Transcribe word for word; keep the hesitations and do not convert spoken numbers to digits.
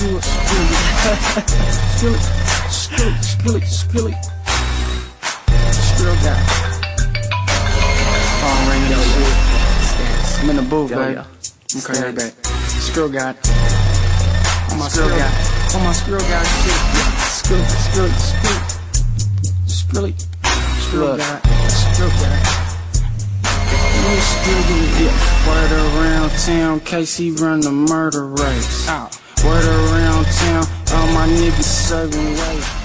spill it, spill it, spill it, spill it, spill it. Skrill guy. Phone ringing and shit. I'm in the booth, baby. I'm coming back. Skrill guy. On my Skrill guy. On my Skrill guy shit. Skrill, skrill, skrill. Skrill it. Skrill guy. Skrill guy. Word around town, K C run the murder race. Word around town, all my niggas serving weight.